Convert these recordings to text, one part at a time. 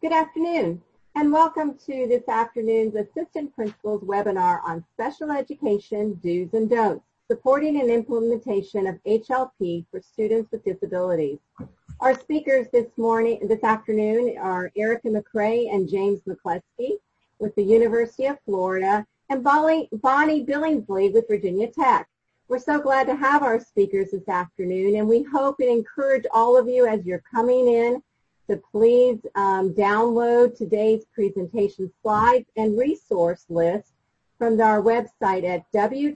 Good afternoon, and welcome to this afternoon's Assistant Principals webinar on Special Education Do's and Don'ts, supporting an implementation of HLP for students with disabilities. Our speakers this afternoon are Erica McRae and James McCleskey with the University of Florida and Bonnie Billingsley with Virginia Tech. We're so glad to have our speakers this afternoon, and we hope and encourage all of you as you're coming in to please download today's presentation slides and resource list from our website at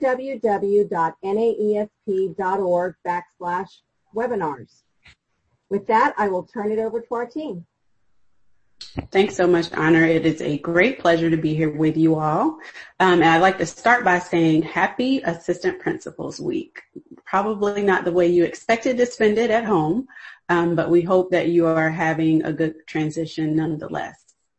www.naesp.org/webinars. With that, I will turn it over to our team. Thanks so much, Honor. It is a great pleasure to be here with you all. And I'd like to start by saying Happy Assistant Principals Week. Probably not the way you expected to spend it at home, but we hope that you are having a good transition nonetheless.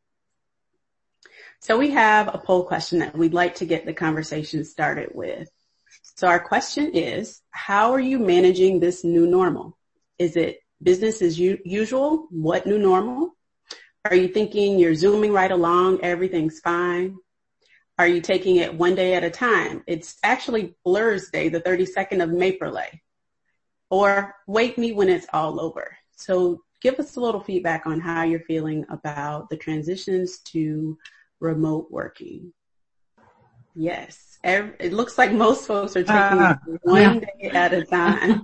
So we have a poll question that we'd like to get the conversation started with. So our question is, how are you managing this new normal? Is it business as usual? What new normal? Are you thinking you're zooming right along, everything's fine? Are you taking it one day at a time? It's actually Blur's Day, the 32nd of April. Or wake me when it's all over. So give us a little feedback on how you're feeling about the transitions to remote working. Yes. It looks like most folks are taking it one day at a time.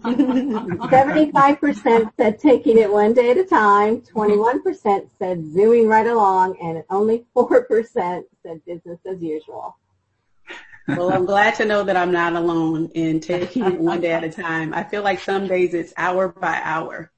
75% said taking it one day at a time, 21% said zooming right along, and only 4% said business as usual. Well, I'm glad to know that I'm not alone in taking it one day at a time. I feel like some days it's hour by hour.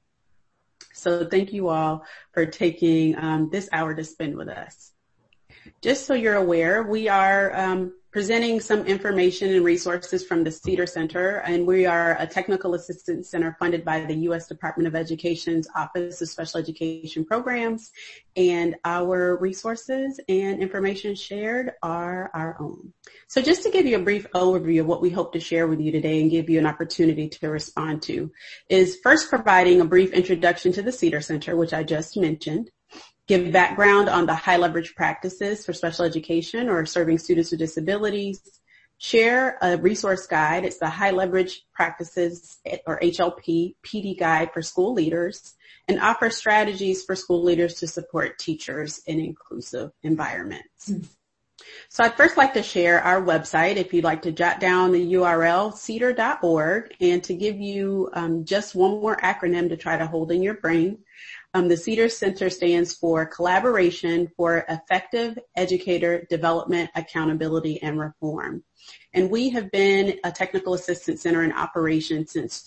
So thank you all for taking this hour to spend with us. Just so you're aware, we are presenting some information and resources from the Cedar Center, and we are a technical assistance center funded by the U.S. Department of Education's Office of Special Education Programs, and our resources and information shared are our own. So just to give you a brief overview of what we hope to share with you today and give you an opportunity to respond to is first providing a brief introduction to the Cedar Center, which I just mentioned. Give background on the high leverage practices for special education or serving students with disabilities. Share a resource guide. It's the high leverage practices or HLP PD guide for school leaders, and offer strategies for school leaders to support teachers in inclusive environments. So I'd first like to share our website. If you'd like to jot down the URL, cedar.org, and to give you just one more acronym to try to hold in your brain. The Cedar Center stands for Collaboration for Effective Educator Development, Accountability, and Reform. And we have been a technical assistance center in operation since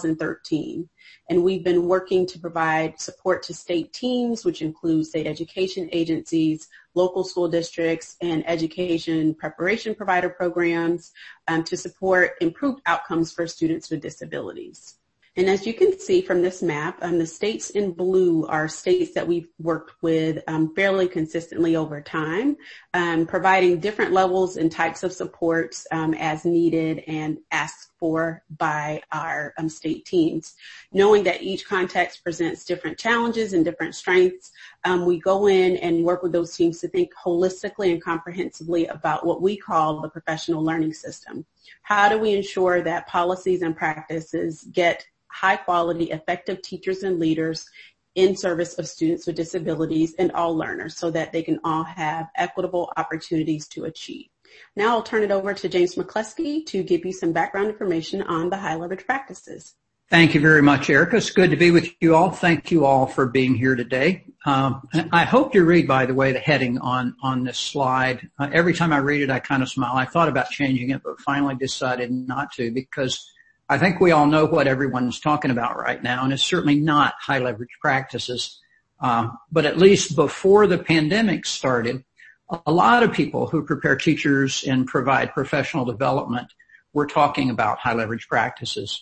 2013. And we've been working to provide support to state teams, which include state education agencies, local school districts, and education preparation provider programs to support improved outcomes for students with disabilities. And as you can see from this map, the states in blue are states that we've worked with fairly consistently over time, providing different levels and types of supports as needed and asked for by our state teams. Knowing that each context presents different challenges and different strengths, we go in and work with those teams to think holistically and comprehensively about what we call the professional learning system. How do we ensure that policies and practices get high-quality, effective teachers and leaders in service of students with disabilities and all learners so that they can all have equitable opportunities to achieve. Now I'll turn it over to James McCleskey to give you some background information on the high-leverage practices. Thank you very much, Erica. It's good to be with you all. Thank you all for being here today. I hope you read, by the way, the heading on this slide. Every time I read it, I kind of smile. I thought about changing it, but finally decided not to because I think we all know what everyone's talking about right now, and it's certainly not high leverage practices. But at least before the pandemic started, a lot of people who prepare teachers and provide professional development were talking about high leverage practices.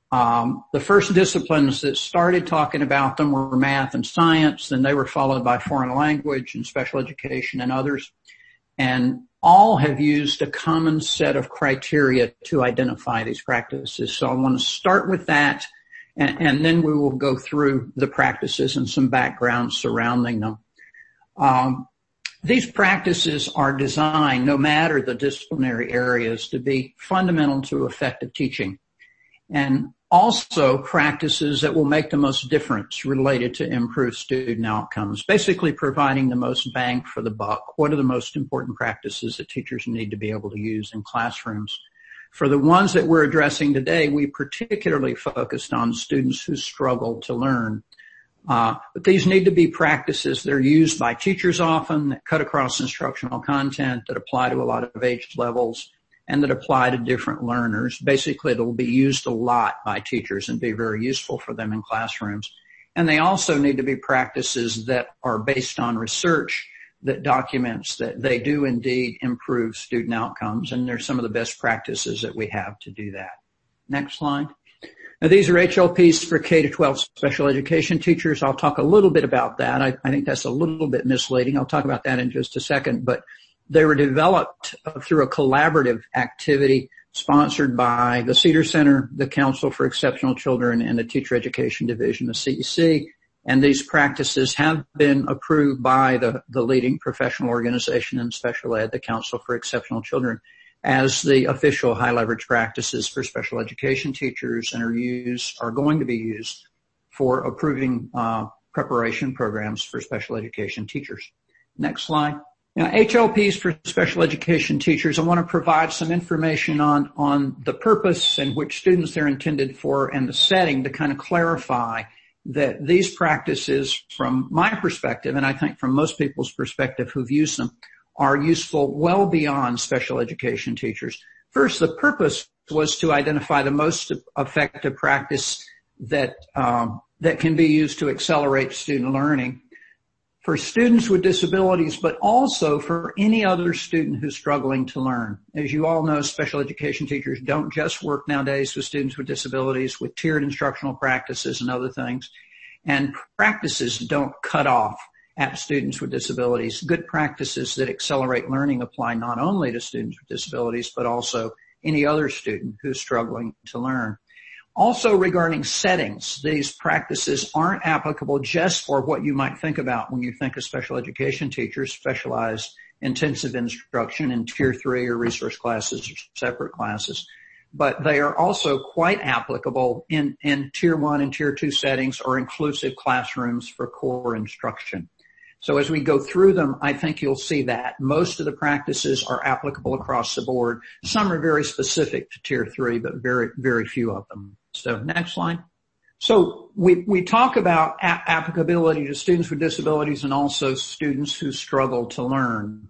The first disciplines that started talking about them were math and science, then they were followed by foreign language and special education and others. And all have used a common set of criteria to identify these practices. So I want to start with that, and then we will go through the practices and some background surrounding them. These practices are designed, no matter the disciplinary areas, to be fundamental to effective teaching, and also practices that will make the most difference related to improved student outcomes, basically providing the most bang for the buck. What are the most important practices that teachers need to be able to use in classrooms? For the ones that we're addressing today, we particularly focused on students who struggle to learn. But these need to be practices that are used by teachers often, that cut across instructional content, that apply to a lot of age levels, and that apply to different learners. Basically, it will be used a lot by teachers and be very useful for them in classrooms. And they also need to be practices that are based on research that documents that they do indeed improve student outcomes, and they're some of the best practices that we have to do that. Next slide. Now, these are HLPs for K-12 special education teachers. I'll talk a little bit about that. I think that's a little bit misleading. I'll talk about that in just a second, but they were developed through a collaborative activity sponsored by the Cedar Center, the Council for Exceptional Children, and the Teacher Education Division, the CEC. And these practices have been approved by the leading professional organization in special ed, the Council for Exceptional Children, as the official high leverage practices for special education teachers, and are going to be used for approving preparation programs for special education teachers. Next slide. Now, HLPs for special education teachers, I want to provide some information on the purpose and which students they're intended for and the setting to kind of clarify that these practices, from my perspective, and I think from most people's perspective who've used them, are useful well beyond special education teachers. First, the purpose was to identify the most effective practice that can be used to accelerate student learning for students with disabilities, but also for any other student who's struggling to learn. As you all know, special education teachers don't just work nowadays with students with disabilities, with tiered instructional practices and other things. And practices don't cut off at students with disabilities. Good practices that accelerate learning apply not only to students with disabilities, but also any other student who's struggling to learn. Also, regarding settings, these practices aren't applicable just for what you might think about when you think of special education teachers, specialized intensive instruction in Tier 3 or resource classes or separate classes, but they are also quite applicable in Tier 1 and Tier 2 settings or inclusive classrooms for core instruction. So as we go through them, I think you'll see that most of the practices are applicable across the board. Some are very specific to Tier 3, but very, very few of them. So next slide. So we talk about applicability to students with disabilities and also students who struggle to learn.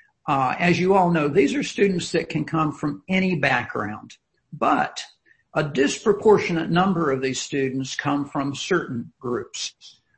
As you all know, these are students that can come from any background, but a disproportionate number of these students come from certain groups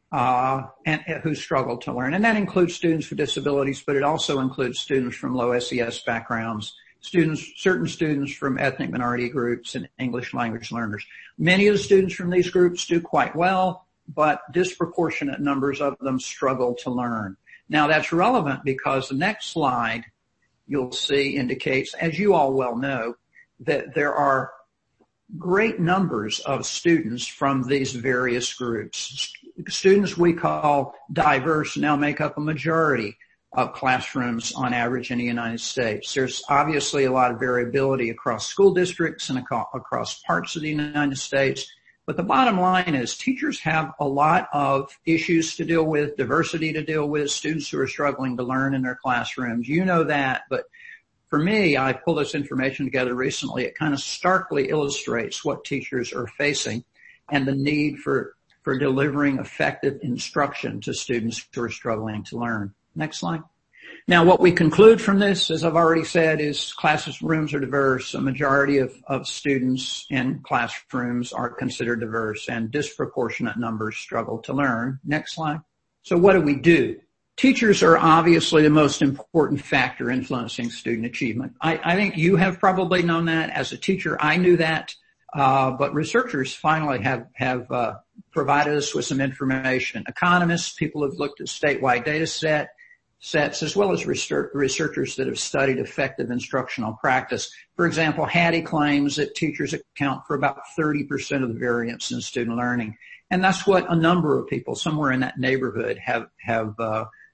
and who struggle to learn. And that includes students with disabilities, but it also includes students from low SES backgrounds, certain students from ethnic minority groups and English language learners. Many of the students from these groups do quite well, but disproportionate numbers of them struggle to learn. Now, that's relevant because the next slide you'll see indicates, as you all well know, that there are great numbers of students from these various groups. Students we call diverse now make up a majority of classrooms on average in the United States. There's obviously a lot of variability across school districts and across parts of the United States. But the bottom line is teachers have a lot of issues to deal with, diversity to deal with, students who are struggling to learn in their classrooms. You know that, but for me, I pulled this information together recently. It kind of starkly illustrates what teachers are facing and the need for delivering effective instruction to students who are struggling to learn. Next slide. Now, what we conclude from this, as I've already said, is classrooms are diverse. A majority of students in classrooms are considered diverse, and disproportionate numbers struggle to learn. Next slide. So what do? Teachers are obviously the most important factor influencing student achievement. I think you have probably known that. As a teacher, I knew that. But researchers finally have provided us with some information. Economists, people who've looked at statewide data sets, as well as researchers that have studied effective instructional practice. For example, Hattie claims that teachers account for about 30% of the variance in student learning. And that's what a number of people somewhere in that neighborhood have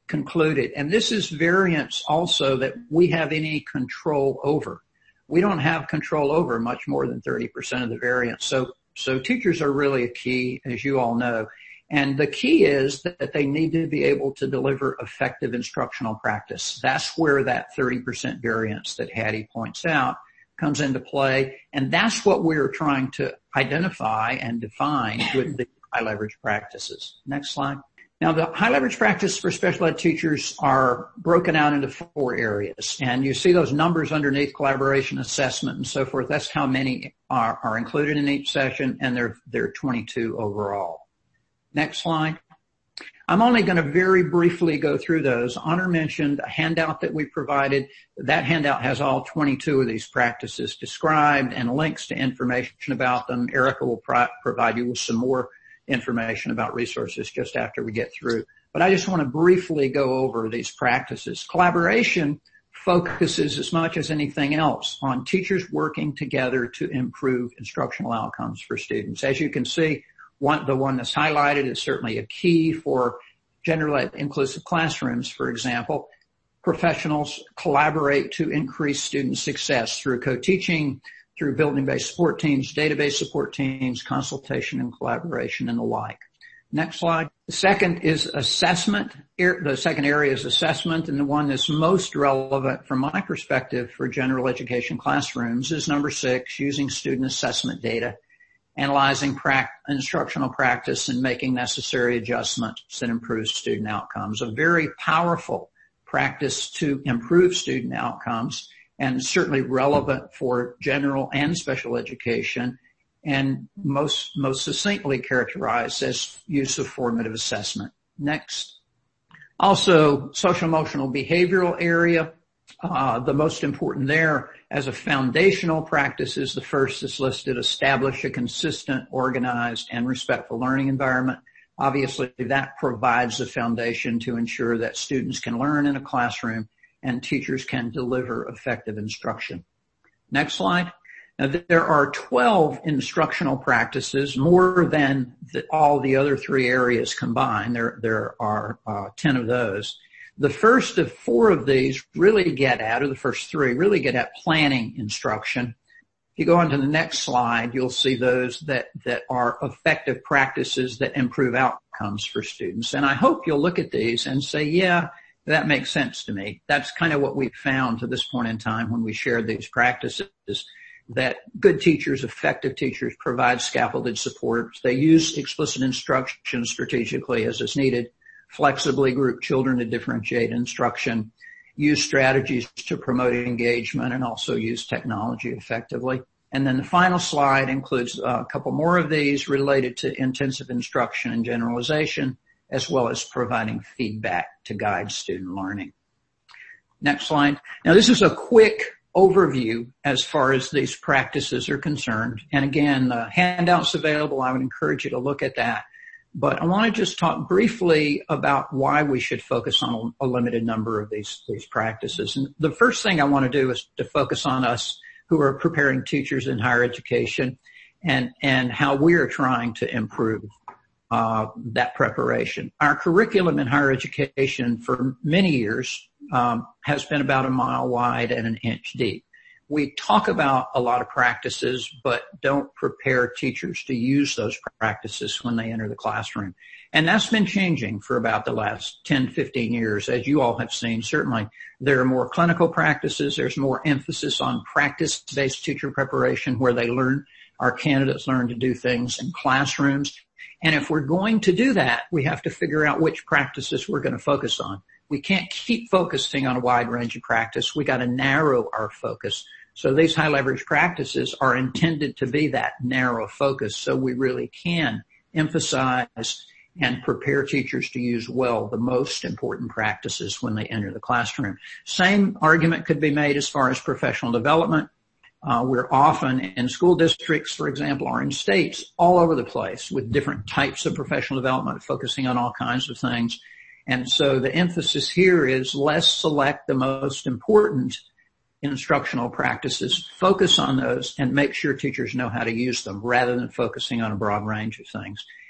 concluded. And this is variance also that we have any control over. We don't have control over much more than 30% of the variance. So teachers are really a key, as you all know. And the key is that they need to be able to deliver effective instructional practice. That's where that 30% variance that Hattie points out comes into play. And that's what we're trying to identify and define with the high leverage practices. Next slide. Now, the high leverage practice for special ed teachers are broken out into 4 areas. And you see those numbers underneath: collaboration, assessment, and so forth. That's how many are included in each session, and there are 22 overall. Next slide. I'm only going to very briefly go through those. Honor mentioned a handout that we provided. That handout has all 22 of these practices described and links to information about them. Erica will provide you with some more information about resources just after we get through. But I just want to briefly go over these practices. Collaboration focuses as much as anything else on teachers working together to improve instructional outcomes for students. As you can see, the one that's highlighted is certainly a key for general ed inclusive classrooms. For example, professionals collaborate to increase student success through co-teaching, through building-based support teams, database support teams, consultation and collaboration, and the like. Next slide. The second is assessment. The second area is assessment, and the one that's most relevant from my perspective for general education classrooms is number 6, using student assessment data, analyzing instructional practice, and making necessary adjustments that improve student outcomes. A very powerful practice to improve student outcomes, and certainly relevant for general and special education, and most succinctly characterized as use of formative assessment. Next. Also, social emotional behavioral area. The most important there as a foundational practice is the first that's listed: establish a consistent, organized, and respectful learning environment. Obviously, that provides the foundation to ensure that students can learn in a classroom and teachers can deliver effective instruction. Next slide. Now, there are 12 instructional practices, more than all the other 3 areas combined. There are 10 of those. The first of 4 of these really get at, or the first 3 really get at planning instruction. If you go on to the next slide, you'll see those that are effective practices that improve outcomes for students. And I hope you'll look at these and say, yeah, that makes sense to me. That's kind of what we've found to this point in time when we shared these practices, that good teachers, effective teachers, provide scaffolded support. They use explicit instruction strategically as is needed, flexibly group children to differentiate instruction, use strategies to promote engagement, and also use technology effectively. And then the final slide includes a couple more of these related to intensive instruction and generalization, as well as providing feedback to guide student learning. Next slide. Now, this is a quick overview as far as these practices are concerned. And again, the handout's available. I would encourage you to look at that. But I want to just talk briefly about why we should focus on a limited number of these practices. And the first thing I want to do is to focus on us who are preparing teachers in higher education and how we are trying to improve that preparation. Our curriculum in higher education for many years has been about a mile wide and an inch deep. We talk about a lot of practices, but don't prepare teachers to use those practices when they enter the classroom. And that's been changing for about the last 10, 15 years. As you all have seen, certainly there are more clinical practices. There's more emphasis on practice-based teacher preparation where our candidates learn to do things in classrooms. And if we're going to do that, we have to figure out which practices we're going to focus on. We can't keep focusing on a wide range of practice. We got to narrow our focus. So these high leverage practices are intended to be that narrow focus so we really can emphasize and prepare teachers to use well the most important practices when they enter the classroom. Same argument could be made as far as professional development. We're often in school districts, for example, or in states all over the place with different types of professional development focusing on all kinds of things. And so the emphasis here is let's select the most important instructional practices, focus on those, and make sure teachers know how to use them rather than focusing on a broad range of things.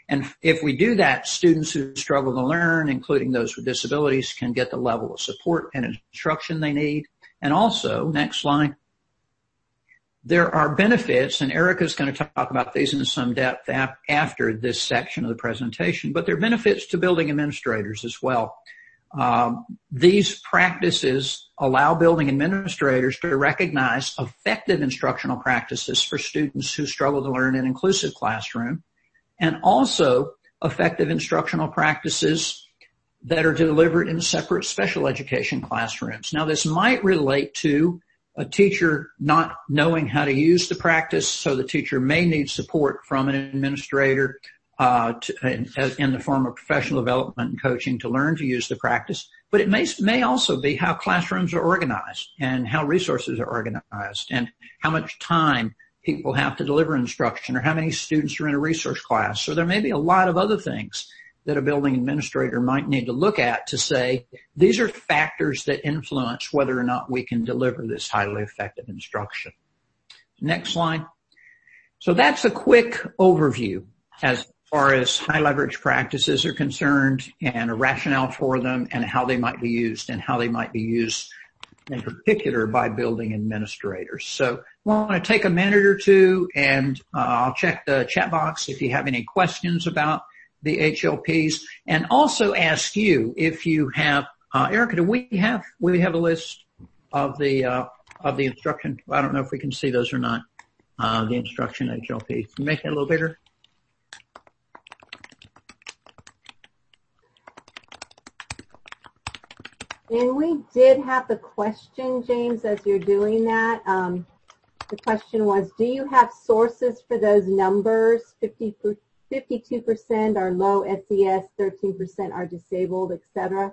And if we do that, students who struggle to learn, including those with disabilities, can get the level of support and instruction they need. And also, next slide, there are benefits, and Erica's going to talk about these in some depth after this section of the presentation, but there are benefits to building administrators as well. These practices allow building administrators to recognize effective instructional practices for students who struggle to learn in an inclusive classroom, and also effective instructional practices that are delivered in separate special education classrooms. Now, this might relate to a teacher not knowing how to use the practice, so the teacher may need support from an administrator in the form of professional development and coaching to learn to use the practice. But it may also be how classrooms are organized and how resources are organized and how much time people have to deliver instruction or how many students are in a resource class. So there may be a lot of other things that a building administrator might need to look at to say, these are factors that influence whether or not we can deliver this highly effective instruction. Next slide. So that's a quick overview as far as high leverage practices are concerned and a rationale for them and how they might be used and how they might be used in particular by building administrators. So I want to take a minute or two and I'll check the chat box if you have any questions about the HLPs, and also ask you if you have, Erica, do we have a list of the instruction? I don't know if we can see those or not. The instruction HLP. Can you make that a little bigger? And we did have the question, James, as you're doing that. The question was, do you have sources for those numbers? 52% are low SES, 13% are disabled, etc.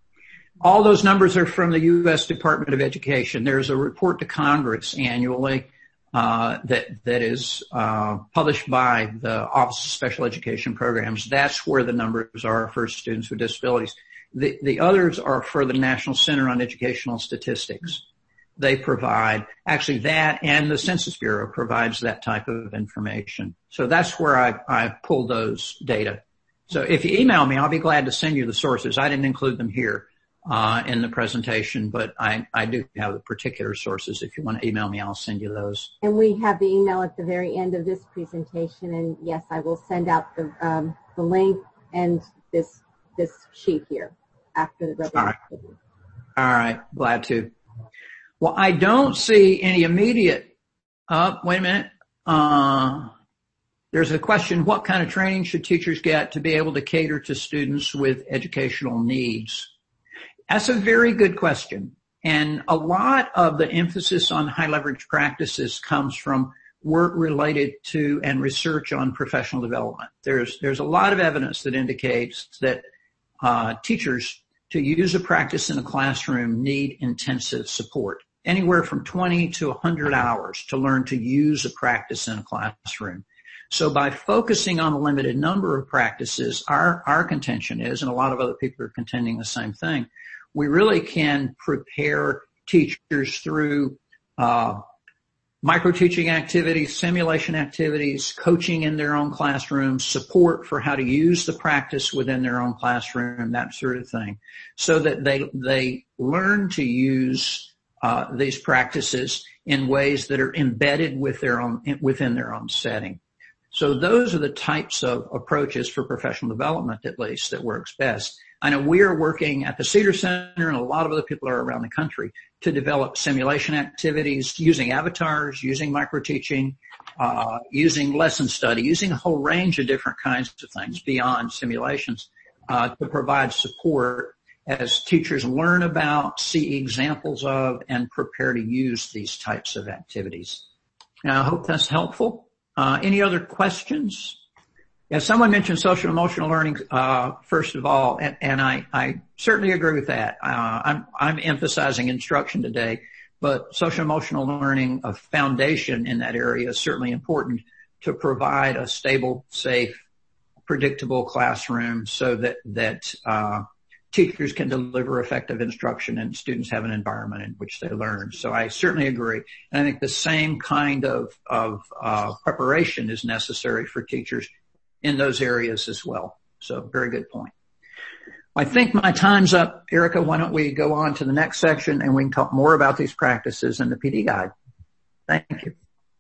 All those numbers are from the U.S. Department of Education. There's a report to Congress annually that is published by the Office of Special Education Programs. That's where the numbers are for students with disabilities. The others are for the National Center on Educational Statistics. They provide, actually that and the Census Bureau provides that type of information. So that's where I pulled those data. So if you email me, I'll be glad to send you the sources. I didn't include them here in the presentation, but I do have the particular sources. If you want to email me, I'll send you those. And we have the email at the very end of this presentation, and yes, I will send out the link and this sheet here after the webinar. All right, glad to. Well, I don't see any immediate, wait a minute. There's a question, what kind of training should teachers get to be able to cater to students with educational needs? That's a very good question. And a lot of the emphasis on high leverage practices comes from work related to and research on professional development. There's a lot of evidence that indicates that teachers to use a practice in a classroom need intensive support, anywhere from 20 to 100 hours to learn to use a practice in a classroom. So by focusing on a limited number of practices, our contention is, and a lot of other people are contending the same thing, we really can prepare teachers through micro-teaching activities, simulation activities, coaching in their own classroom, support for how to use the practice within their own classroom, that sort of thing, so that they learn to use these practices in ways that are embedded within their own setting. So those are the types of approaches for professional development, at least, that works best. I know we are working at the Cedar Center, and a lot of other people are around the country, to develop simulation activities using avatars, using micro-teaching, using lesson study, using a whole range of different kinds of things beyond simulations to provide support as teachers learn about, see examples of, and prepare to use these types of activities. Now, I hope that's helpful. Any other questions? Yeah, someone mentioned social emotional learning, first of all, and I certainly agree with that. I'm emphasizing instruction today, but social emotional learning, a foundation in that area, is certainly important to provide a stable, safe, predictable classroom so that teachers can deliver effective instruction and students have an environment in which they learn. So I certainly agree. And I think the same kind of preparation is necessary for teachers in those areas as well. So very good point. I think my time's up. Erica, why don't we go on to the next section and we can talk more about these practices in the PD guide. Thank you.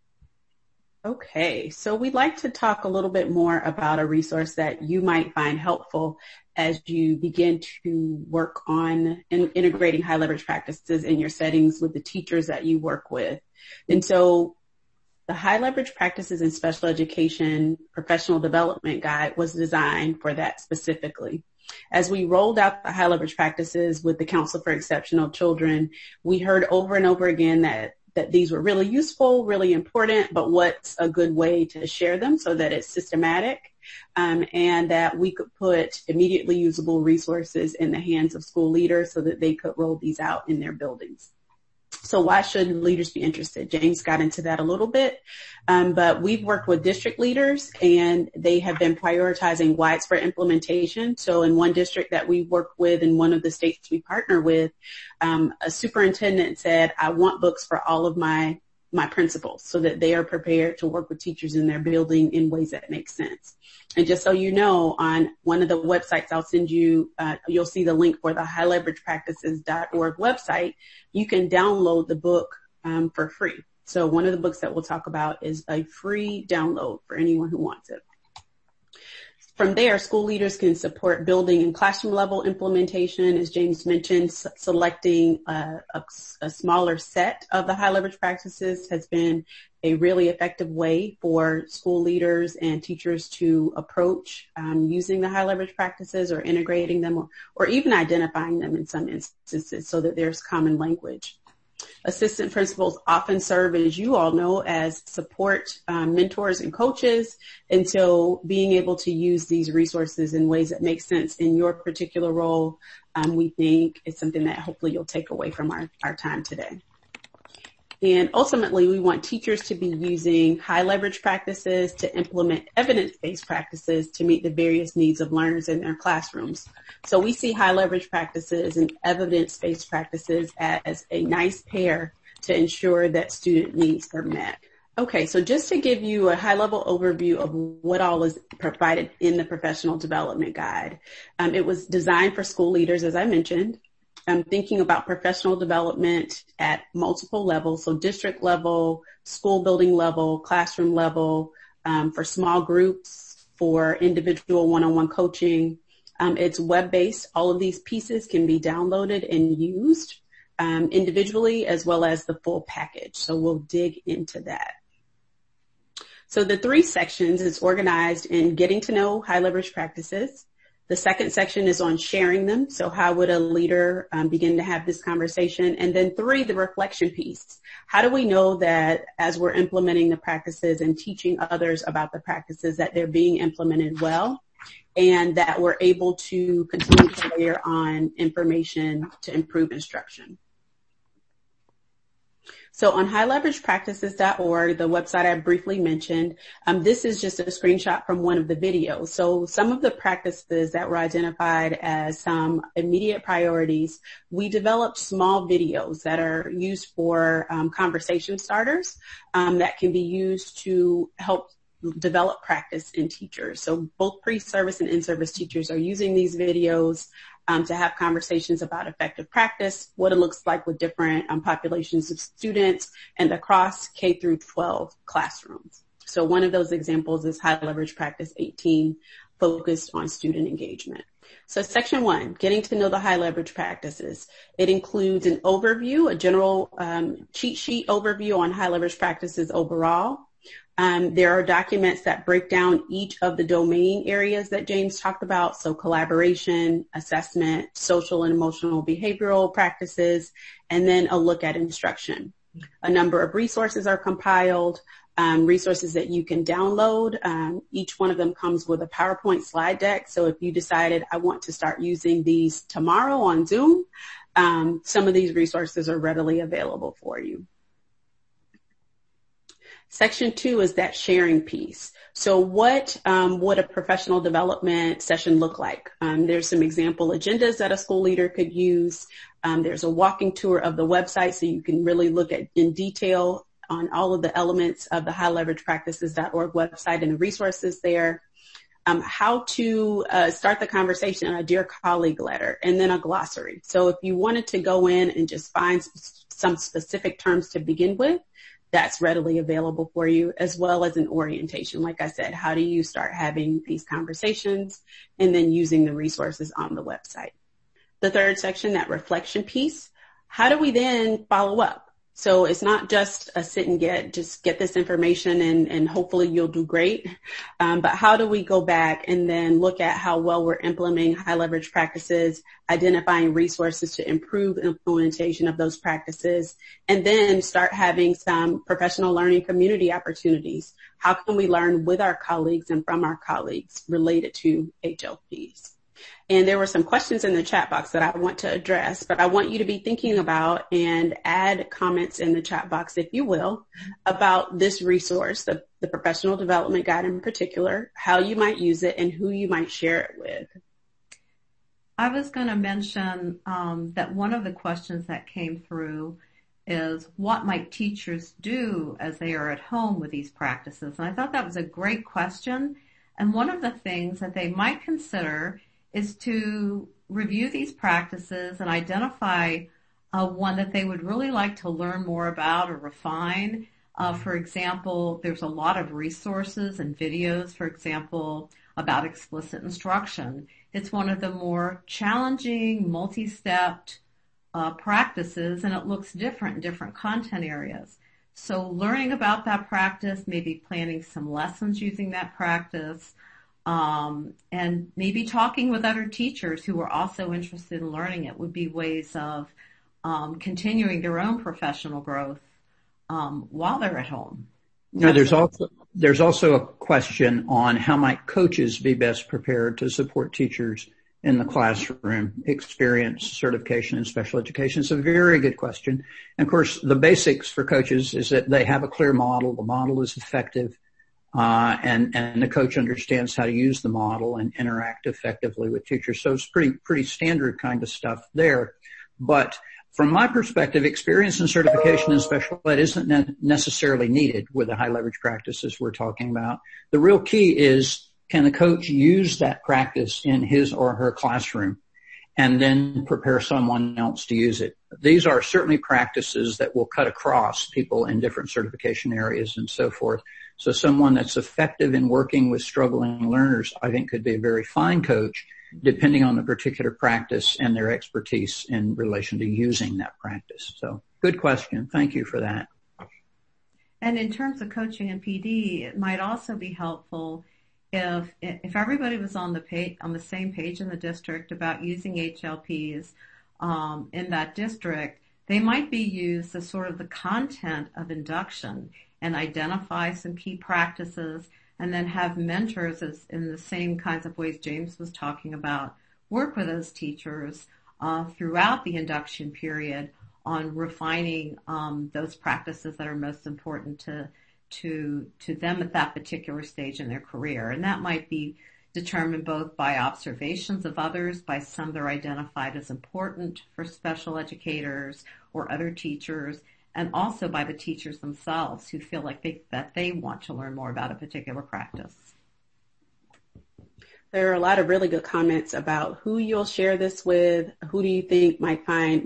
Okay, so we'd like to talk a little bit more about a resource that you might find helpful as you begin to work on integrating high leverage practices in your settings with the teachers that you work with. And so the High Leverage Practices in Special Education Professional Development Guide was designed for that specifically. As we rolled out the high leverage practices with the Council for Exceptional Children, we heard over and over again that these were really useful, really important, but what's a good way to share them so that it's systematic, and that we could put immediately usable resources in the hands of school leaders so that they could roll these out in their buildings. So why should leaders be interested? James got into that a little bit, but we've worked with district leaders and they have been prioritizing widespread implementation. So in one district that we work with in one of the states we partner with, a superintendent said, I want books for all of my principals so that they are prepared to work with teachers in their building in ways that make sense. And just so you know, on one of the websites I'll send you, you'll see the link for the highleveragepractices.org website. You can download the book for free. So one of the books that we'll talk about is a free download for anyone who wants it. From there, school leaders can support building and classroom level implementation, as James mentioned. Selecting a smaller set of the high leverage practices has been a really effective way for school leaders and teachers to approach using the high leverage practices or integrating them or even identifying them in some instances so that there's common language. Assistant principals often serve, as you all know, as support mentors and coaches. And so being able to use these resources in ways that make sense in your particular role, we think is something that hopefully you'll take away from our time today. And ultimately, we want teachers to be using high leverage practices to implement evidence-based practices to meet the various needs of learners in their classrooms. So we see high leverage practices and evidence-based practices as a nice pair to ensure that student needs are met. Okay, so just to give you a high-level overview of what all is provided in the professional development guide, it was designed for school leaders, as I mentioned. Thinking about professional development at multiple levels, so district level, school building level, classroom level, for small groups, for individual one-on-one coaching. It's web-based. All of these pieces can be downloaded and used individually as well as the full package. So we'll dig into that. So the 3 sections is organized in getting to know high leverage practices. The second section is on sharing them. So how would a leader begin to have this conversation? And then 3, the reflection piece. How do we know that as we're implementing the practices and teaching others about the practices that they're being implemented well and that we're able to continue to layer on information to improve instruction? So on highleveragepractices.org, the website I briefly mentioned, this is just a screenshot from one of the videos. So some of the practices that were identified as some immediate priorities, we developed small videos that are used for conversation starters that can be used to help develop practice in teachers. So both pre-service and in-service teachers are using these videos to have conversations about effective practice, what it looks like with different populations of students and across K through 12 classrooms. So one of those examples is High Leverage Practice 18, focused on student engagement. So section 1, getting to know the high leverage practices. It includes an overview, a general cheat sheet overview on high leverage practices overall. There are documents that break down each of the domain areas that James talked about. So collaboration, assessment, social and emotional behavioral practices, and then a look at instruction. A number of resources are compiled, resources that you can download. Each one of them comes with a PowerPoint slide deck. So if you decided I want to start using these tomorrow on Zoom, some of these resources are readily available for you. Section 2 is that sharing piece. So what would a professional development session look like? There's some example agendas that a school leader could use. There's a walking tour of the website so you can really look at in detail on all of the elements of the highleveragepractices.org website and the resources there. how to start the conversation, a dear colleague letter, and then a glossary. So if you wanted to go in and just find some specific terms to begin with, that's readily available for you, as well as an orientation. Like I said, how do you start having these conversations, and then using the resources on the website. The third section, that reflection piece, how do we then follow up? So it's not just a sit and get this information and hopefully you'll do great. But how do we go back and then look at how well we're implementing high leverage practices, identifying resources to improve implementation of those practices, and then start having some professional learning community opportunities. How can we learn with our colleagues and from our colleagues related to HLPs? And there were some questions in the chat box that I want to address, but I want you to be thinking about and add comments in the chat box, if you will, about this resource, the professional development guide in particular, how you might use it and who you might share it with. I was going to mention that one of the questions that came through is what might teachers do as they are at home with these practices? And I thought that was a great question. And one of the things that they might consider is to review these practices and identify one that they would really like to learn more about or refine. For example, there's a lot of resources and videos, for example, about explicit instruction. It's one of the more challenging, multi-stepped practices, and it looks different in different content areas. So learning about that practice, maybe planning some lessons using that practice, and maybe talking with other teachers who are also interested in learning it would be ways of continuing their own professional growth while they're at home. No, there's also a question on how might coaches be best prepared to support teachers in the classroom, experience, certification, and special education. It's a very good question. And of course, the basics for coaches is that they have a clear model. The model is effective. And the coach understands how to use the model and interact effectively with teachers. So it's pretty standard kind of stuff there. But from my perspective, experience and certification in special ed isn't necessarily needed with the high leverage practices we're talking about. The real key is, can the coach use that practice in his or her classroom and then prepare someone else to use it? These are certainly practices that will cut across people in different certification areas and so forth. So someone that's effective in working with struggling learners, I think, could be a very fine coach, depending on the particular practice and their expertise in relation to using that practice. So good question. Thank you for that. And in terms of coaching and PD, it might also be helpful if everybody was on the same page in the district about using HLPs in that district. They might be used as sort of the content of induction and identify some key practices, and then have mentors, as in the same kinds of ways James was talking about, work with those teachers throughout the induction period on refining those practices that are most important to them at that particular stage in their career. And that might be determined both by observations of others, by some that are identified as important for special educators or other teachers, and also by the teachers themselves who feel like they want to learn more about a particular practice. There are a lot of really good comments about who you'll share this with, who do you think might find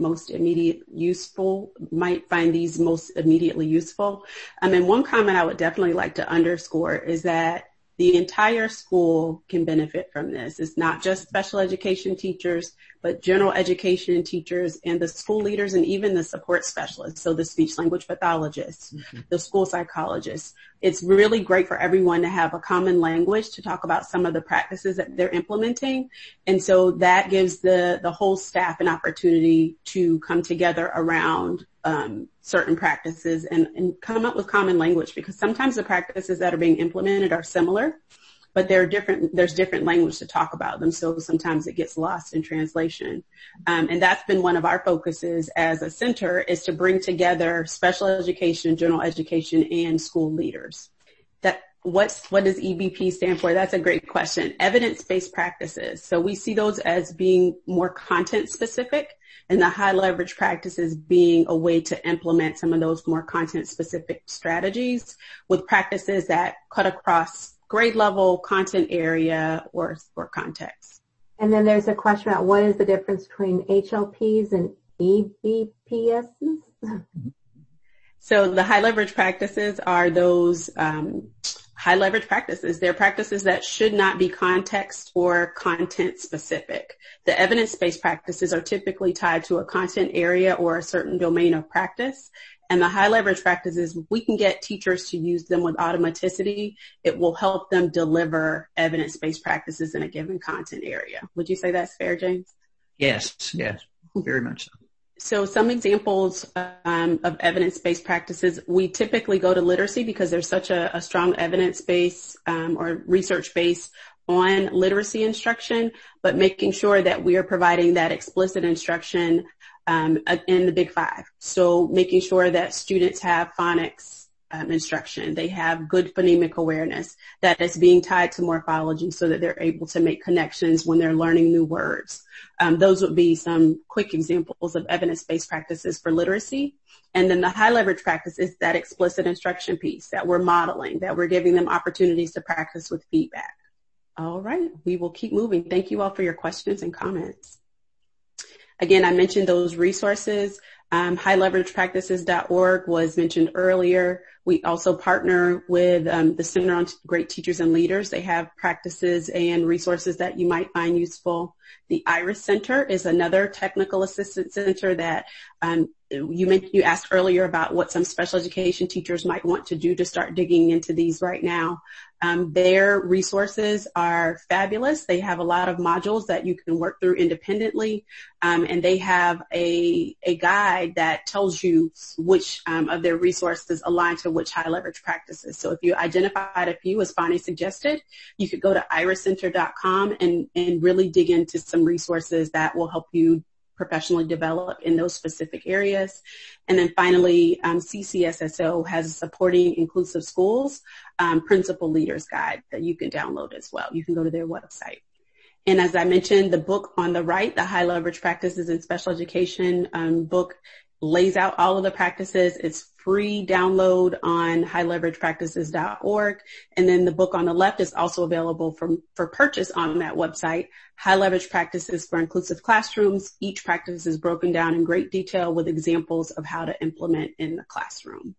might find these most immediately useful. And one comment I would definitely like to underscore is that the entire school can benefit from this. It's not just special education teachers, but general education teachers and the school leaders and even the support specialists. So the speech language pathologists, the school psychologists. It's really great for everyone to have a common language to talk about some of the practices that they're implementing. And so that gives the whole staff an opportunity to come together around certain practices and come up with common language, because sometimes the practices that are being implemented are similar, but there's different language to talk about them. So sometimes it gets lost in translation. And that's been one of our focuses as a center, is to bring together special education, general education, and school leaders. What does EBP stand for? That's a great question. Evidence-based practices. So we see those as being more content specific, and the high leverage practices being a way to implement some of those more content specific strategies with practices that cut across grade level, content area, or context. And then there's a question about what is the difference between HLPs and EBPSs? So the high leverage practices are those high leverage practices. They're practices that should not be context or content specific. The evidence-based practices are typically tied to a content area or a certain domain of practice. And the high leverage practices, we can get teachers to use them with automaticity. It will help them deliver evidence-based practices in a given content area. Would you say that's fair, James? Yes, very much so. So some examples of evidence-based practices, we typically go to literacy because there's such a strong evidence base or research base on literacy instruction, but making sure that we are providing that explicit instruction in the Big Five. So making sure that students have phonics instruction, they have good phonemic awareness, that is being tied to morphology so that they're able to make connections when they're learning new words. Those would be some quick examples of evidence-based practices for literacy. And then the high leverage practice is that explicit instruction piece that we're modeling, that we're giving them opportunities to practice with feedback. All right, we will keep moving. Thank you all for your questions and comments. Again, I mentioned those resources. HighLeveragePractices.org was mentioned earlier. We also partner with the Center on Great Teachers and Leaders. They have practices and resources that you might find useful. The IRIS Center is another technical assistance center that you asked earlier about what some special education teachers might want to do to start digging into these right now. Their resources are fabulous. They have a lot of modules that you can work through independently, and they have a guide that tells you which of their resources align to which high leverage practices. So if you identified a few, as Bonnie suggested, you could go to iriscenter.com and really dig into some resources that will help you professionally develop in those specific areas. And then finally, CCSSO has a Supporting Inclusive Schools Principal Leaders Guide that you can download as well. You can go to their website. And as I mentioned, the book on the right, the High Leverage Practices in Special Education book, lays out all of the practices. It's free download on highleveragepractices.org. And then the book on the left is also available for purchase on that website, High Leverage Practices for Inclusive Classrooms. Each practice is broken down in great detail with examples of how to implement in the classroom.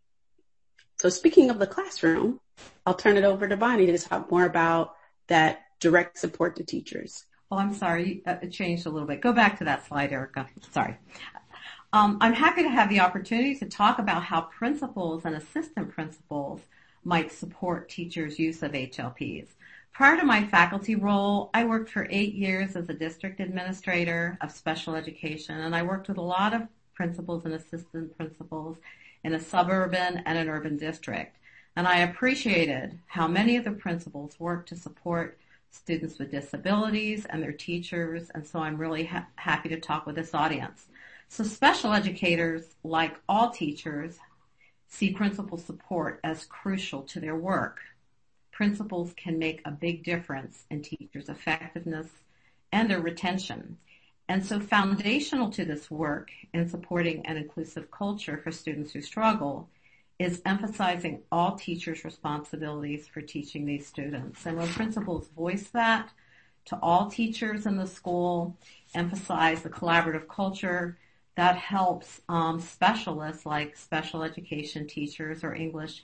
So speaking of the classroom, I'll turn it over to Bonnie to talk more about that direct support to teachers. Oh, I'm sorry. It changed a little bit. Go back to that slide, Erica. Sorry. I'm happy to have the opportunity to talk about how principals and assistant principals might support teachers' use of HLPs. Prior to my faculty role, I worked for 8 years as a district administrator of special education, and I worked with a lot of principals and assistant principals in a suburban and an urban district. And I appreciated how many of the principals worked to support students with disabilities and their teachers, and so I'm really happy to talk with this audience. So special educators, like all teachers, see principal support as crucial to their work. Principals can make a big difference in teachers' effectiveness and their retention. And so foundational to this work in supporting an inclusive culture for students who struggle is emphasizing all teachers' responsibilities for teaching these students. And when principals voice that to all teachers in the school, emphasize the collaborative culture, that helps specialists like special education teachers or English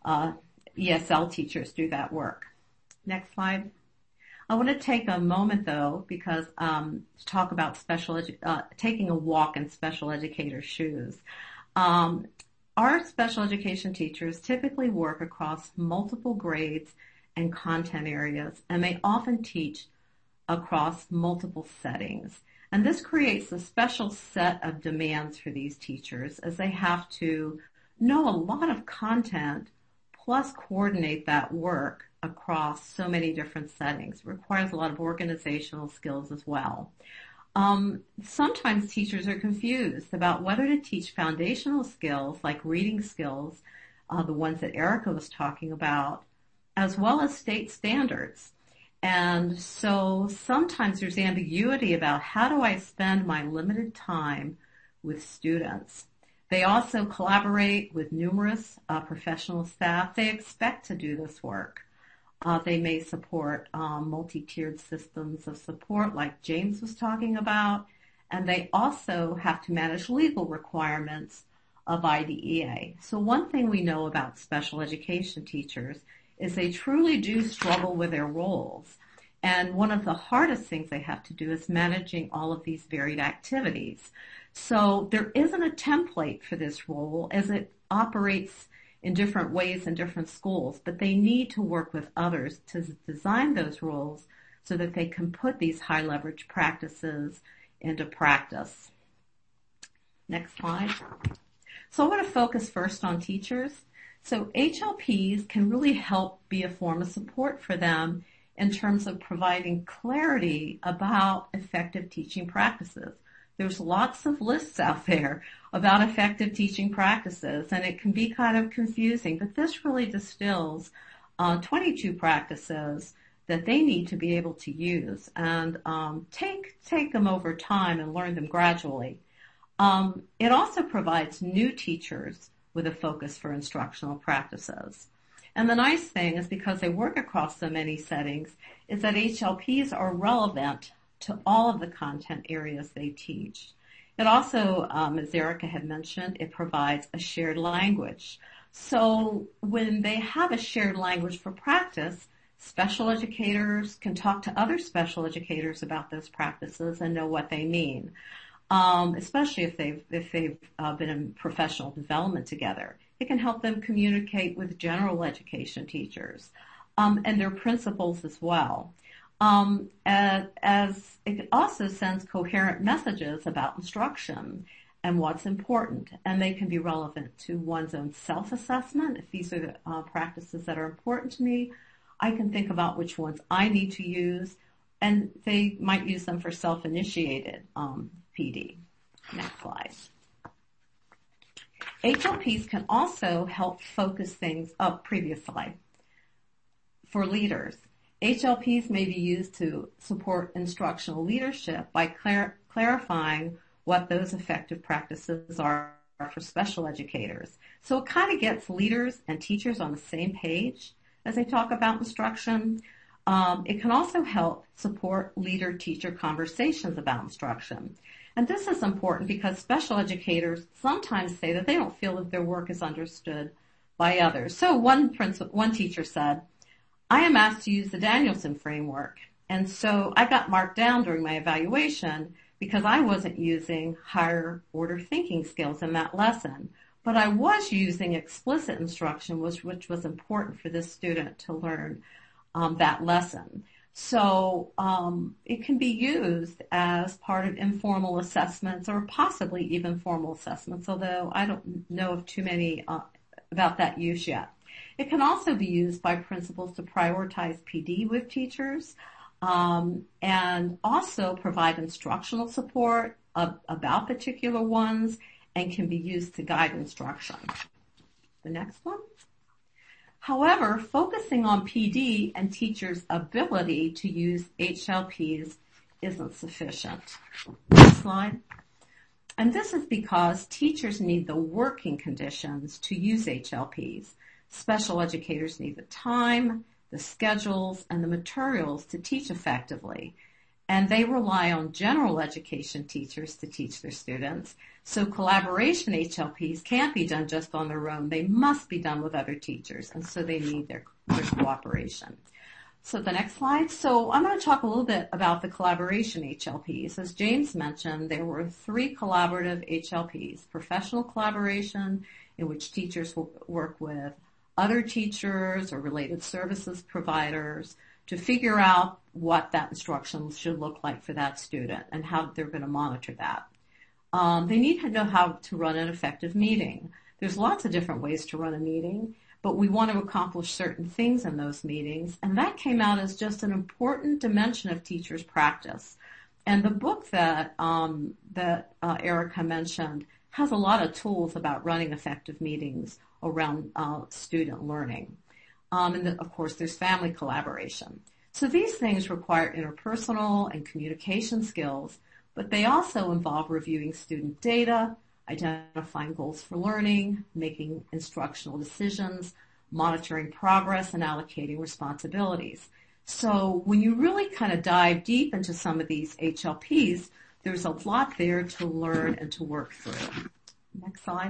ESL teachers do that work. Next slide. I want to take a moment, though, because to talk about taking a walk in special educators' shoes. Our special education teachers typically work across multiple grades and content areas, and they often teach across multiple settings. And this creates a special set of demands for these teachers as they have to know a lot of content plus coordinate that work across so many different settings. It requires a lot of organizational skills as well. Sometimes teachers are confused about whether to teach foundational skills like reading skills, the ones that Erica was talking about, as well as state standards. And so sometimes there's ambiguity about how do I spend my limited time with students. They also collaborate with numerous professional staff. They expect to do this work. They may support multi-tiered systems of support like James was talking about, and they also have to manage legal requirements of IDEA. So one thing we know about special education teachers is they truly do struggle with their roles. And one of the hardest things they have to do is managing all of these varied activities. So there isn't a template for this role as it operates in different ways in different schools, but they need to work with others to design those roles so that they can put these high leverage practices into practice. Next slide. So I want to focus first on teachers. So HLPs can really help be a form of support for them in terms of providing clarity about effective teaching practices. There's lots of lists out there about effective teaching practices, and it can be kind of confusing, but this really distills 22 practices that they need to be able to use and take them over time and learn them gradually. It also provides new teachers with a focus for instructional practices. And the nice thing is because they work across so many settings is that HLPs are relevant to all of the content areas they teach. It also, as Erica had mentioned, it provides a shared language. So when they have a shared language for practice, special educators can talk to other special educators about those practices and know what they mean, especially if they've been in professional development together. It can help them communicate with general education teachers and their principals as well. As it also sends coherent messages about instruction and what's important, and they can be relevant to one's own self-assessment. If these are the practices that are important to me, I can think about which ones I need to use, and they might use them for self-initiated PD. Next slide. HLPs can also help focus things up, previous slide, for leaders. HLPs may be used to support instructional leadership by clarifying what those effective practices are for special educators. So it kind of gets leaders and teachers on the same page as they talk about instruction. It can also help support leader-teacher conversations about instruction. And this is important because special educators sometimes say that they don't feel that their work is understood by others. So one teacher said, I am asked to use the Danielson framework, and so I got marked down during my evaluation because I wasn't using higher order thinking skills in that lesson, but I was using explicit instruction, which was important for this student to learn that lesson. So it can be used as part of informal assessments or possibly even formal assessments, although I don't know of too many about that use yet. It can also be used by principals to prioritize PD with teachers and also provide instructional support about particular ones and can be used to guide instruction. The next one. However, focusing on PD and teachers' ability to use HLPs isn't sufficient. Next slide. And this is because teachers need the working conditions to use HLPs. Special educators need the time, the schedules, and the materials to teach effectively. And they rely on general education teachers to teach their students. So collaboration HLPs can't be done just on their own. They must be done with other teachers, and so they need their cooperation. So the next slide. So I'm going to talk a little bit about the collaboration HLPs. As James mentioned, there were 3 collaborative HLPs: professional collaboration, in which teachers will work with other teachers or related services providers to figure out what that instruction should look like for that student and how they're going to monitor that. They need to know how to run an effective meeting. There's lots of different ways to run a meeting, but we want to accomplish certain things in those meetings, and that came out as just an important dimension of teachers' practice. And the book that Erica mentioned has a lot of tools about running effective meetings around student learning. And of course, there's family collaboration. So these things require interpersonal and communication skills, but they also involve reviewing student data, identifying goals for learning, making instructional decisions, monitoring progress, and allocating responsibilities. So when you really kind of dive deep into some of these HLPs, there's a lot there to learn and to work through. Next slide.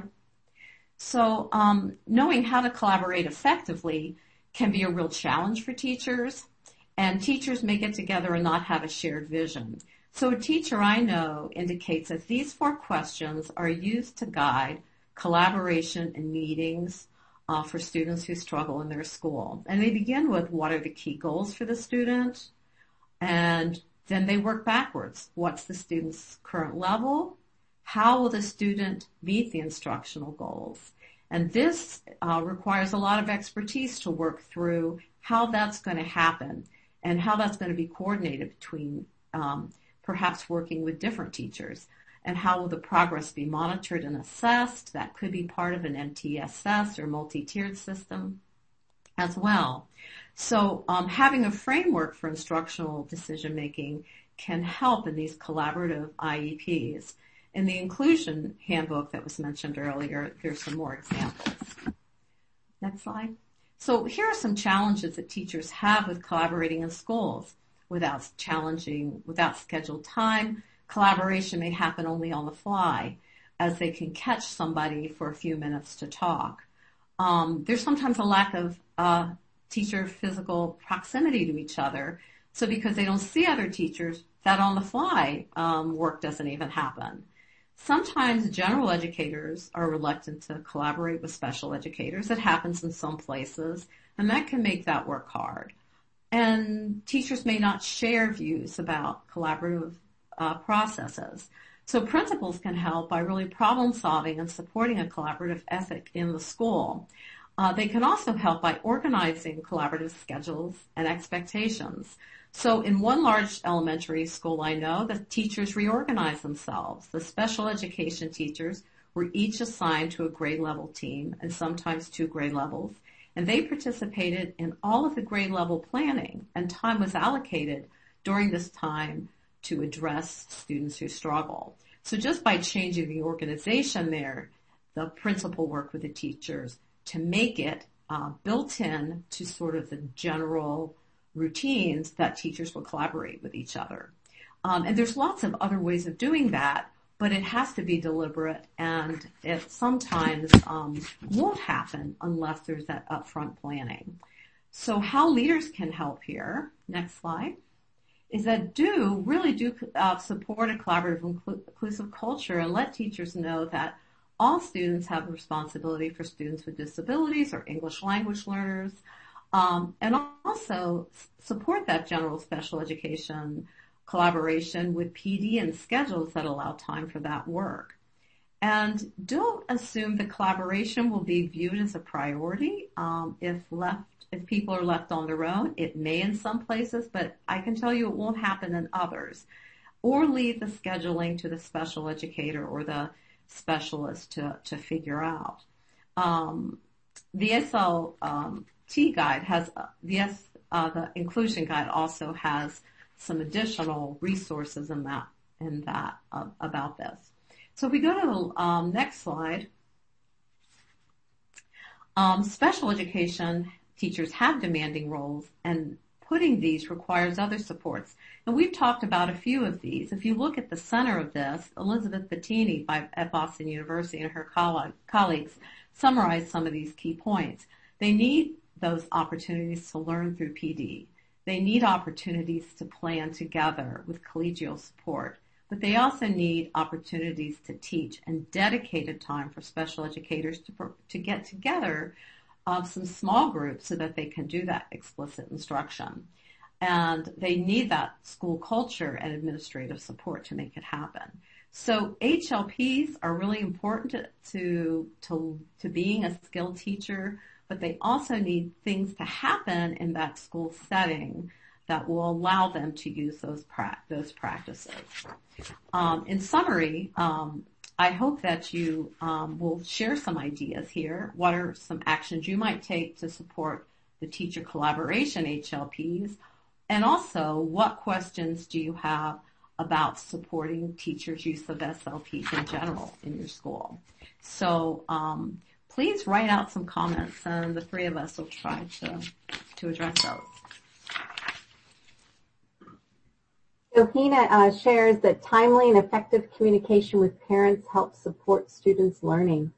So knowing how to collaborate effectively can be a real challenge for teachers, and teachers may get together and not have a shared vision. So a teacher I know indicates that these 4 questions are used to guide collaboration in meetings for students who struggle in their school. And they begin with, what are the key goals for the student? And then they work backwards. What's the student's current level? How will the student meet the instructional goals? And this requires a lot of expertise to work through how that's going to happen and how that's going to be coordinated between perhaps working with different teachers. And how will the progress be monitored and assessed? That could be part of an MTSS or multi-tiered system as well. So having a framework for instructional decision-making can help in these collaborative IEPs. In the inclusion handbook that was mentioned earlier, there's some more examples. Next slide. So here are some challenges that teachers have with collaborating in schools. Without scheduled time, collaboration may happen only on the fly, as they can catch somebody for a few minutes to talk. There's sometimes a lack of teacher physical proximity to each other. So because they don't see other teachers, that on the fly work doesn't even happen. Sometimes general educators are reluctant to collaborate with special educators. It happens in some places, and that can make that work hard. And teachers may not share views about collaborative processes. So principals can help by really problem solving and supporting a collaborative ethic in the school. They can also help by organizing collaborative schedules and expectations. So in one large elementary school I know, the teachers reorganized themselves. The special education teachers were each assigned to a grade level team and sometimes 2 grade levels, and they participated in all of the grade level planning, and time was allocated during this time to address students who struggle. So just by changing the organization there, the principal worked with the teachers to make it built in to sort of the general routines that teachers will collaborate with each other. And there's lots of other ways of doing that, but it has to be deliberate, and it sometimes won't happen unless there's that upfront planning. So how leaders can help here, next slide, is that really do support a collaborative, inclusive culture and let teachers know that all students have a responsibility for students with disabilities or English language learners, and also support that general special education collaboration with PD and schedules that allow time for that work. And don't assume the collaboration will be viewed as a priority if people are left on their own. It may in some places, but I can tell you it won't happen in others. Or leave the scheduling to the special educator or the specialist to figure out. The SLT guide has the inclusion guide also has some additional resources about this. So if we go to the next slide, special education teachers have demanding roles, and putting these requires other supports. And we've talked about a few of these. If you look at the center of this, Elizabeth Bettini at Boston University and her colleagues summarized some of these key points. They need those opportunities to learn through PD. They need opportunities to plan together with collegial support, but they also need opportunities to teach and dedicated time for special educators to get together some small groups so that they can do that explicit instruction. And they need that school culture and administrative support to make it happen. So HLPs are really important to being a skilled teacher, but they also need things to happen in that school setting that will allow them to use those practices. In summary, I hope that you will share some ideas here. What are some actions you might take to support the teacher collaboration HLPs? And also, what questions do you have about supporting teachers' use of SLPs in general in your school? So please write out some comments, and the three of us will try to address those. Johina shares that timely and effective communication with parents helps support students' learning.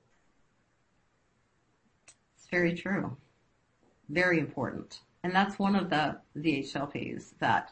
It's very true. Very important. And that's one of the HLPs that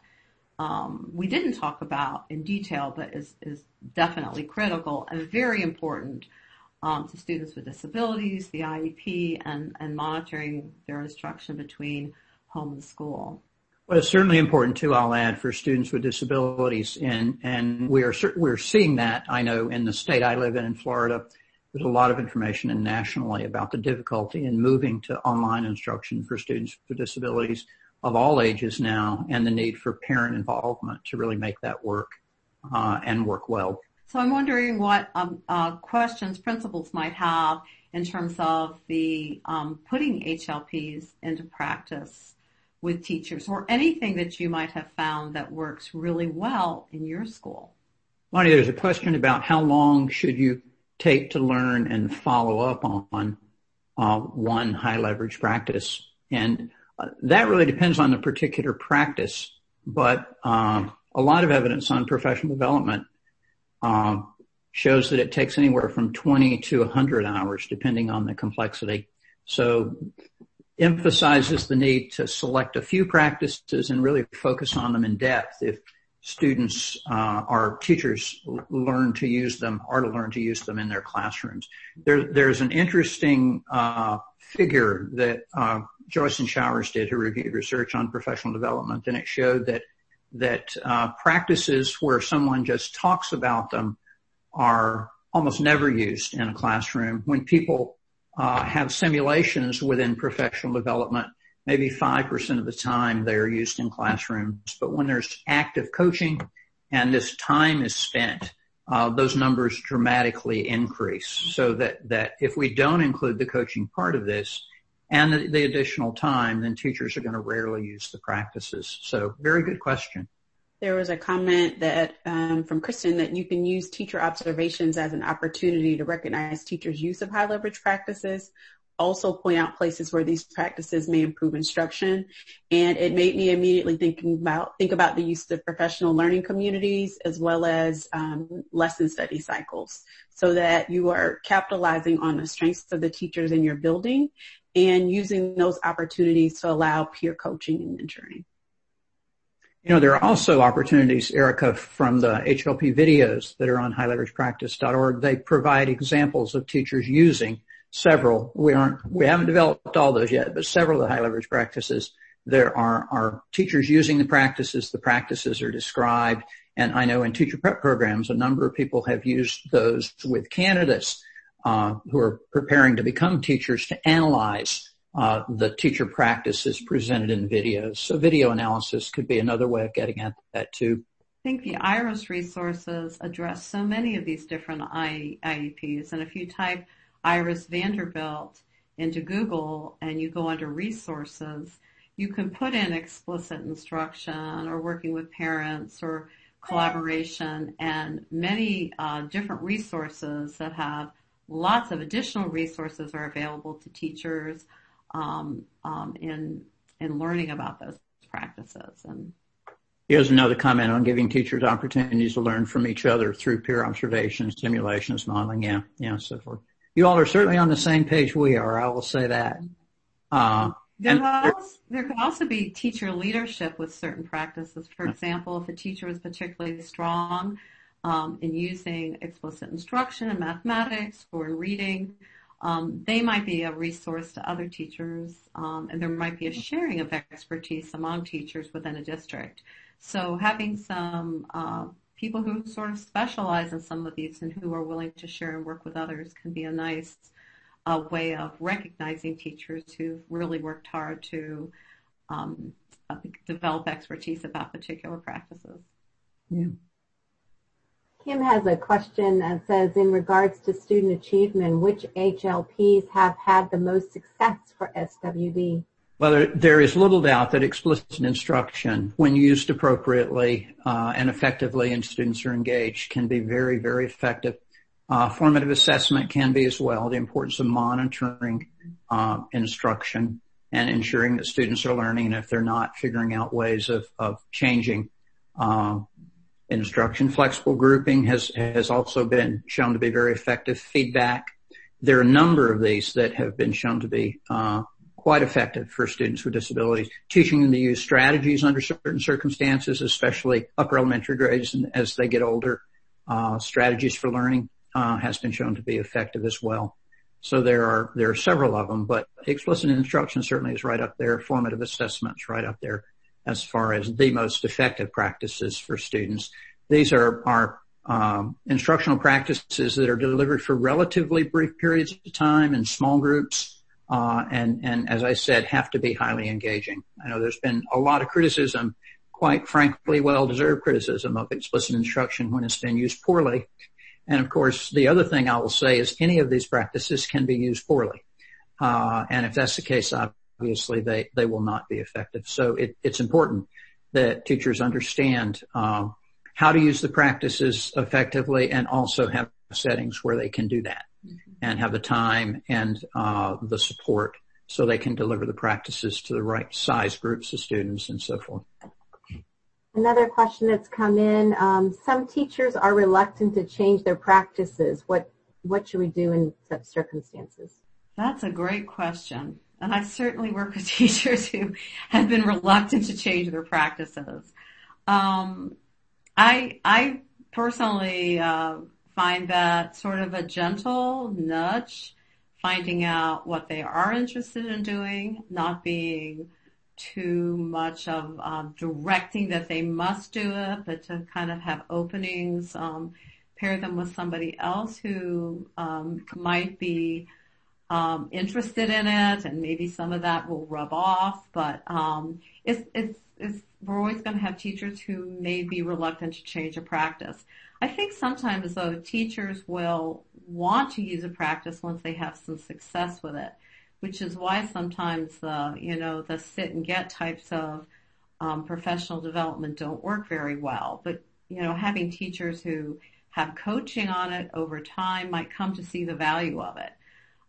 we didn't talk about in detail, but is definitely critical and very important to students with disabilities, the IEP, and monitoring their instruction between home and school. Well, it's certainly important too, I'll add, for students with disabilities, and we're seeing that, I know, in the state I live in Florida. There's a lot of information and nationally about the difficulty in moving to online instruction for students with disabilities of all ages now, and the need for parent involvement to really make that work and work well. So I'm wondering what questions principals might have in terms of the putting HLPs into practice with teachers, or anything that you might have found that works really well in your school. Lonnie, there's a question about how long should you take to learn and follow up on one high leverage practice, and that really depends on the particular practice, but a lot of evidence on professional development shows that it takes anywhere from 20 to 100 hours depending on the complexity. So emphasizes the need to select a few practices and really focus on them in depth if students or teachers learn to use them in their classrooms. There's an interesting figure that Joyce and Showers did, who reviewed research on professional development, and it showed that practices where someone just talks about them are almost never used in a classroom. When people have simulations within professional development, maybe 5% of the time they are used in classrooms. But when there's active coaching and this time is spent, those numbers dramatically increase. So that if we don't include the coaching part of this and the additional time, then teachers are going to rarely use the practices. So very good question. There was a comment that from Kristen that you can use teacher observations as an opportunity to recognize teachers' use of high leverage practices, also point out places where these practices may improve instruction. And it made me immediately think about the use of professional learning communities as well as lesson study cycles, so that you are capitalizing on the strengths of the teachers in your building and using those opportunities to allow peer coaching and mentoring. You know, there are also opportunities, Erica, from the HLP videos that are on highleveragepractice.org. They provide examples of teachers using several. We haven't developed all those yet, but several of the high leverage practices. There are teachers using the practices are described. And I know in teacher prep programs, a number of people have used those with candidates who are preparing to become teachers to analyze the teacher practices presented in videos. So video analysis could be another way of getting at that too. I think the IRIS resources address so many of these different IEPs. And if you type Iris Vanderbilt into Google and you go under resources, you can put in explicit instruction or working with parents or collaboration, and many different resources that have lots of additional resources are available to teachers in learning about those practices. And here's another comment on giving teachers opportunities to learn from each other through peer observation, simulations, modeling, so forth. You all are certainly on the same page we are, I will say that. There could also be teacher leadership with certain practices. For example, if a teacher is particularly strong in using explicit instruction in mathematics or in reading, they might be a resource to other teachers, and there might be a sharing of expertise among teachers within a district. So having some people who sort of specialize in some of these and who are willing to share and work with others can be a nice way of recognizing teachers who've really worked hard to develop expertise about particular practices. Yeah. Kim has a question that says, in regards to student achievement, which HLPs have had the most success for SWD? Well, there is little doubt that explicit instruction, when used appropriately and effectively and students are engaged, can be very, very effective. Formative assessment can be as well. The importance of monitoring instruction and ensuring that students are learning, and if they're not, figuring out ways of changing instruction. Flexible grouping has also been shown to be very effective. Feedback. There are a number of these that have been shown to be quite effective for students with disabilities. Teaching them to use strategies under certain circumstances, especially upper elementary grades and as they get older. Strategies for learning has been shown to be effective as well. So there are several of them, but explicit instruction certainly is right up there. Formative assessment's right up there as far as the most effective practices for students. These are instructional practices that are delivered for relatively brief periods of time in small groups, and as I said, have to be highly engaging. I know there's been a lot of criticism, quite frankly, well-deserved criticism of explicit instruction when it's been used poorly. And of course, the other thing I will say is any of these practices can be used poorly. And if that's the case, obviously they will not be effective. So it's important that teachers understand how to use the practices effectively and also have settings where they can do that and have the time and the support so they can deliver the practices to the right size groups of students and so forth. Another question that's come in, some teachers are reluctant to change their practices. What should we do in such circumstances? That's a great question. And I certainly work with teachers who have been reluctant to change their practices. I personally find that sort of a gentle nudge, finding out what they are interested in doing, not being too much of directing that they must do it, but to kind of have openings, pair them with somebody else who might be interested in it, and maybe some of that will rub off. But we're always going to have teachers who may be reluctant to change a practice. I think sometimes, though, teachers will want to use a practice once they have some success with it, which is why sometimes the sit and get types of professional development don't work very well. But, having teachers who have coaching on it over time might come to see the value of it.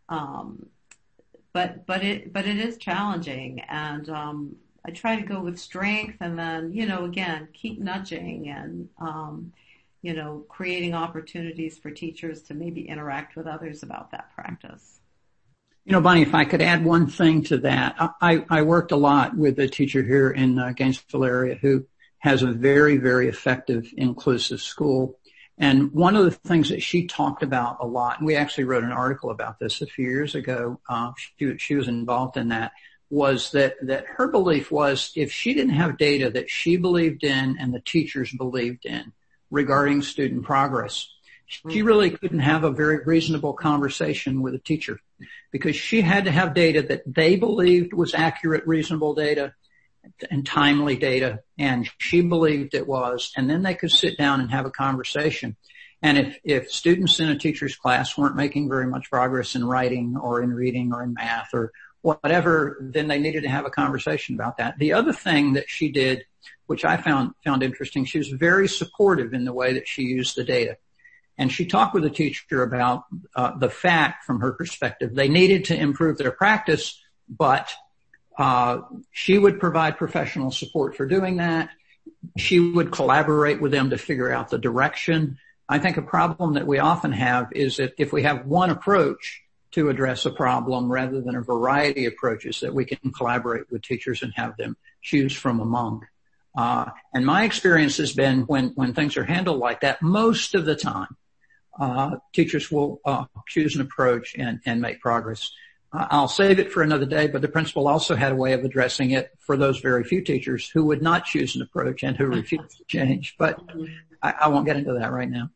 But it is challenging, and I try to go with strength, and then again keep nudging and creating opportunities for teachers to maybe interact with others about that practice. Bonnie, if I could add one thing to that, I worked a lot with a teacher here in Gainesville area who has a very, very effective inclusive school. And one of the things that she talked about a lot, and we actually wrote an article about this a few years ago, she was involved in that, was that her belief was if she didn't have data that she believed in and the teachers believed in regarding student progress, she really couldn't have a very reasonable conversation with a teacher because she had to have data that they believed was accurate, reasonable data and timely data, and she believed it was, and then they could sit down and have a conversation. And if students in a teacher's class weren't making very much progress in writing or in reading or in math or whatever, then they needed to have a conversation about that. The other thing that she did, which I found interesting, she was very supportive in the way that she used the data. And she talked with the teacher about the fact, from her perspective, they needed to improve their practice, but she would provide professional support for doing that. She would collaborate with them to figure out the direction. I think a problem that we often have is that if we have one approach to address a problem rather than a variety of approaches, that we can collaborate with teachers and have them choose from among. And my experience has been when things are handled like that, most of the time, teachers will choose an approach and make progress. I'll save it for another day, but the principal also had a way of addressing it for those very few teachers who would not choose an approach and who refused to change. But I won't get into that right now.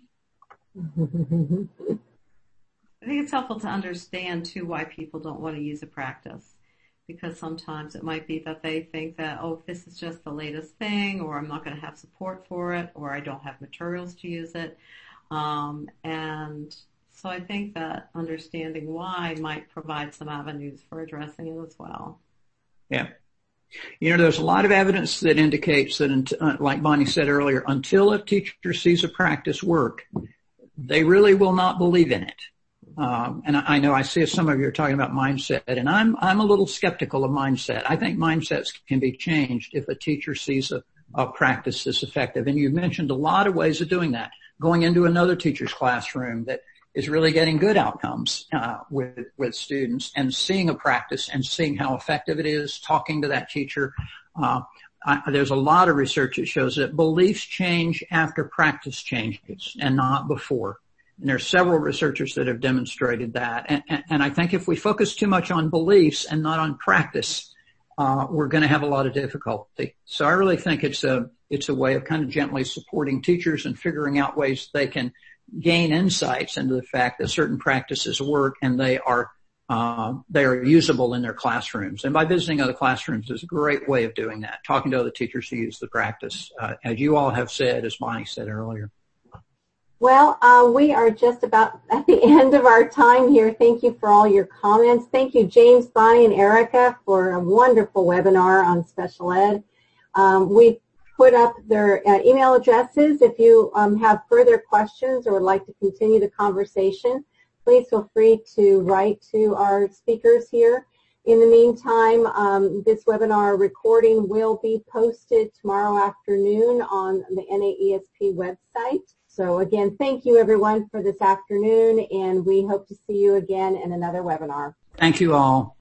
I think it's helpful to understand, too, why people don't want to use a practice. Because sometimes it might be that they think that, this is just the latest thing, or I'm not going to have support for it, or I don't have materials to use it. And so I think that understanding why might provide some avenues for addressing it as well. Yeah. There's a lot of evidence that indicates that, like Bonnie said earlier, until a teacher sees a practice work, they really will not believe in it. And I know I see some of you are talking about mindset, and I'm a little skeptical of mindset. I think mindsets can be changed if a teacher sees a practice as effective. And you've mentioned a lot of ways of doing that. Going into another teacher's classroom that is really getting good outcomes with students, and seeing a practice and seeing how effective it is, talking to that teacher. There's a lot of research that shows that beliefs change after practice changes and not before. And there are several researchers that have demonstrated that. And I think if we focus too much on beliefs and not on practice, we're going to have a lot of difficulty. So I really think it's a way of kind of gently supporting teachers and figuring out ways they can gain insights into the fact that certain practices work and they are usable in their classrooms. And by visiting other classrooms is a great way of doing that, talking to other teachers who use the practice, as you all have said, as Bonnie said earlier. Well, we are just about at the end of our time here. Thank you for all your comments. Thank you, James, Bonnie, and Erica, for a wonderful webinar on special ed. We put up their email addresses. If you have further questions or would like to continue the conversation, please feel free to write to our speakers here. In the meantime, this webinar recording will be posted tomorrow afternoon on the NAESP website. So again, thank you everyone for this afternoon, and we hope to see you again in another webinar. Thank you all.